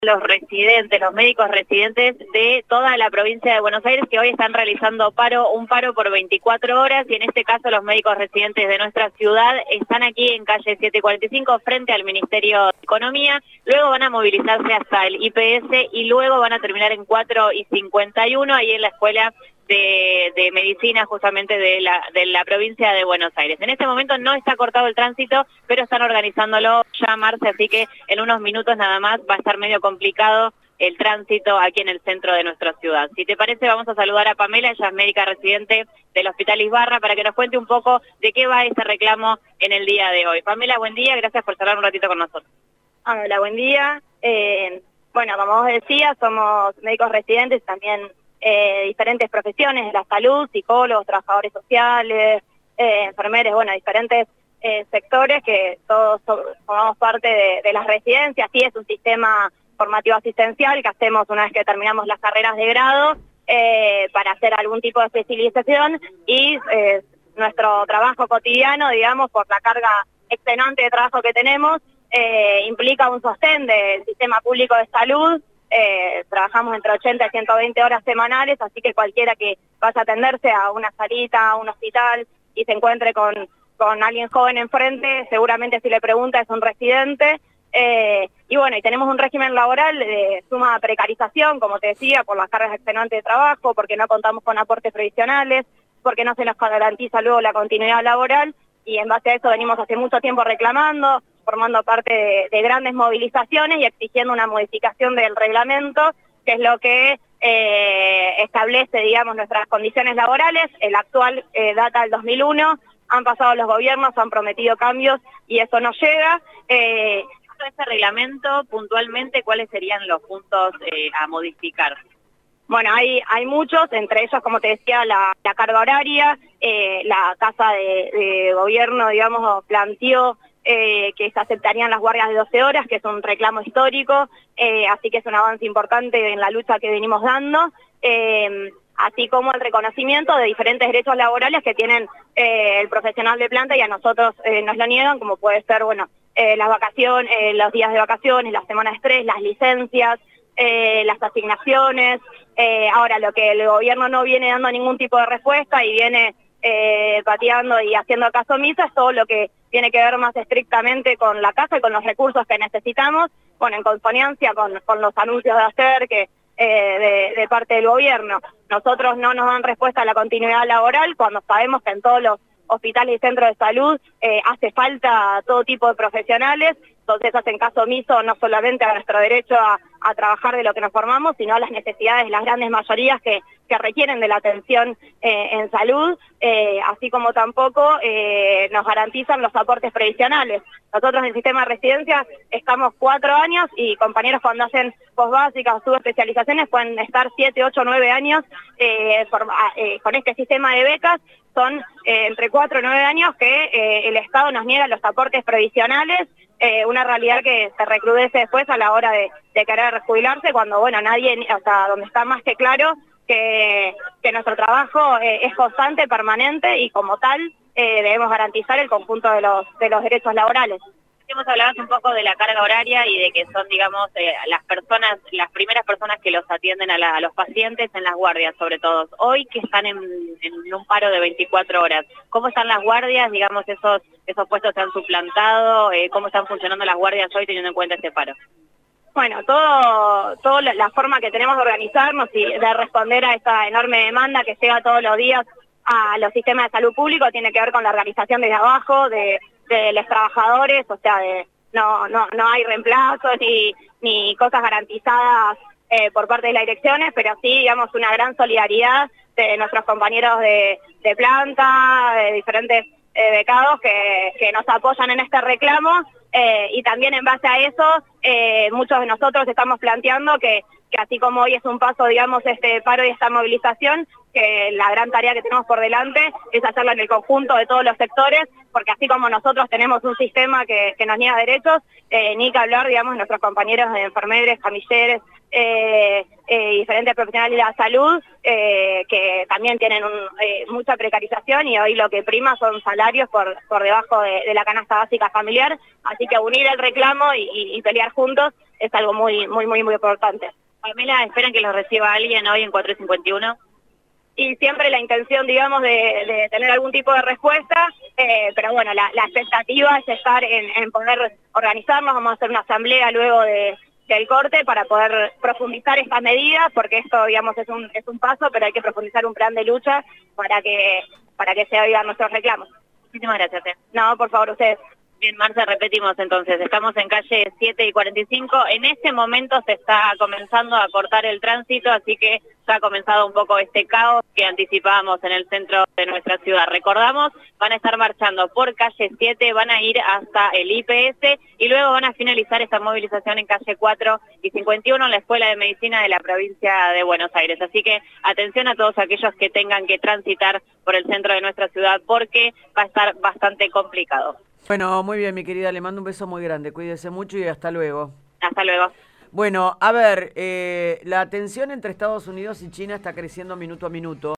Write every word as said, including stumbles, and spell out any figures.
Los residentes, los médicos residentes de toda la provincia de Buenos Aires que hoy están realizando paro, un paro por veinticuatro horas, y en este caso los médicos residentes de nuestra ciudad están aquí en calle siete cuarenta y cinco frente al Ministerio de Economía, luego van a movilizarse hasta el I P S y luego van a terminar en cuatro y cincuenta y uno ahí en la escuela De, de medicina justamente de la, de la provincia de Buenos Aires. En este momento no está cortado el tránsito, pero están organizándolo ya, Marce, así que en unos minutos nada más va a estar medio complicado el tránsito aquí en el centro de nuestra ciudad. Si te parece, vamos a saludar a Pamela, ella es médica residente del Hospital Ibarra, para que nos cuente un poco de qué va este reclamo en el día de hoy. Pamela, buen día, gracias por charlar un ratito con nosotros. Hola, buen día. Eh, bueno, como vos decías, somos médicos residentes, también Eh, diferentes profesiones de la salud, psicólogos, trabajadores sociales, eh, enfermeros, bueno, diferentes eh, sectores que todos so, formamos parte de, de las residencias. Sí, es un sistema formativo asistencial que hacemos una vez que terminamos las carreras de grado eh, para hacer algún tipo de especialización, y eh, nuestro trabajo cotidiano, digamos, por la carga extenuante de trabajo que tenemos, eh, implica un sostén del sistema público de salud. Eh, trabajamos entre ochenta y ciento veinte horas semanales, así que cualquiera que vaya a atenderse a una salita, a un hospital y se encuentre con, con alguien joven enfrente, seguramente si le pregunta es un residente. Eh, y bueno, y tenemos un régimen laboral de suma precarización, como te decía, por las cargas extenuantes de trabajo, porque no contamos con aportes previsionales, porque no se nos garantiza luego la continuidad laboral, y en base a eso venimos hace mucho tiempo reclamando, formando parte de, de grandes movilizaciones y exigiendo una modificación del reglamento, que es lo que eh, establece, digamos, nuestras condiciones laborales. El actual eh, data del dos mil uno, han pasado los gobiernos, han prometido cambios y eso no llega. Eh, este reglamento, puntualmente, ¿cuáles serían los puntos eh, a modificar? Bueno, hay, hay muchos, entre ellos, como te decía, la, la carga horaria. Eh, la Casa de, de Gobierno, digamos, planteó eh, que se aceptarían las guardias de doce horas, que es un reclamo histórico, eh, así que es un avance importante en la lucha que venimos dando, eh, así como el reconocimiento de diferentes derechos laborales que tienen eh, el profesional de planta y a nosotros eh, nos lo niegan, como puede ser, bueno, eh, las vacaciones, eh, los días de vacaciones, las semanas de estrés, las licencias, eh, las asignaciones. Eh, ahora, lo que el gobierno no viene dando ningún tipo de respuesta y viene eh, pateando y haciendo caso omiso es todo lo que tiene que ver más estrictamente con la casa y con los recursos que necesitamos, bueno, en consonancia con, con los anuncios de ayer que eh, de, de parte del gobierno. Nosotros no nos dan respuesta a la continuidad laboral cuando sabemos que en todos los hospitales y centros de salud eh, hace falta todo tipo de profesionales, entonces hacen caso omiso no solamente a nuestro derecho a, a trabajar de lo que nos formamos, sino a las necesidades de las grandes mayorías que, que requieren de la atención eh, en salud, eh, así como tampoco eh, nos garantizan los aportes previsionales. Nosotros en el sistema de residencia estamos cuatro años y compañeros cuando hacen posbásicas o subespecializaciones pueden estar siete, ocho, nueve años eh, forma, eh, con este sistema de becas. Son eh, entre cuatro y nueve años que eh, el Estado nos niega los aportes previsionales, eh, una realidad que se recrudece después a la hora de, de querer jubilarse, cuando, bueno, nadie, o sea, donde está más que claro que, que nuestro trabajo eh, es constante, permanente, y como tal eh, debemos garantizar el conjunto de los, de los derechos laborales. Hemos hablado un poco de la carga horaria y de que son, digamos, eh, las personas, las primeras personas que los atienden a, la, a los pacientes en las guardias, sobre todo. Hoy que están en, en un paro de veinticuatro horas, ¿cómo están las guardias? Digamos, esos esos puestos se han suplantado, eh, ¿cómo están funcionando las guardias hoy teniendo en cuenta este paro? Bueno, todo, todo la, la forma que tenemos de organizarnos y de responder a esta enorme demanda que llega todos los días a los sistemas de salud público tiene que ver con la organización desde abajo, de de los trabajadores, o sea, de, no, no, no hay reemplazos ni, ni cosas garantizadas eh, por parte de las direcciones, pero sí, digamos, una gran solidaridad de nuestros compañeros de, de planta, de diferentes eh, becados que, que nos apoyan en este reclamo, eh, y también en base a eso, eh, muchos de nosotros estamos planteando que, que así como hoy es un paso, digamos, este paro y esta movilización, que la gran tarea que tenemos por delante es hacerlo en el conjunto de todos los sectores, porque así como nosotros tenemos un sistema que, que nos niega derechos, eh, ni que hablar, digamos, nuestros compañeros de enfermeros, camilleros, eh, eh, diferentes profesionales de la salud eh, que también tienen un, eh, mucha precarización y hoy lo que prima son salarios por, por debajo de, de la canasta básica familiar, así que unir el reclamo y, y, y pelear juntos es algo muy, muy, muy, muy importante. Pamela, ¿esperan que los reciba alguien hoy en cuatro cincuenta y uno? Y siempre la intención, digamos, de, de tener algún tipo de respuesta, eh, pero bueno, la, la expectativa es estar en, en poder organizarnos, vamos a hacer una asamblea luego de, del corte para poder profundizar estas medidas, porque esto, digamos, es un, es un paso, pero hay que profundizar un plan de lucha para que, para que se oigan nuestros reclamos. Muchísimas gracias. Eh. No, por favor, ustedes. Bien, Marce, repetimos entonces, estamos en calle siete y cuarenta y cinco, en este momento se está comenzando a cortar el tránsito, así que ya ha comenzado un poco este caos que anticipábamos en el centro de nuestra ciudad. Recordamos, van a estar marchando por calle siete, van a ir hasta el I P S y luego van a finalizar esta movilización en calle cuatro y cincuenta y uno en la Escuela de Medicina de la provincia de Buenos Aires. Así que atención a todos aquellos que tengan que transitar por el centro de nuestra ciudad porque va a estar bastante complicado. Bueno, muy bien, mi querida, le mando un beso muy grande, cuídese mucho y hasta luego. Hasta luego. Bueno, a ver, eh, la tensión entre Estados Unidos y China está creciendo minuto a minuto.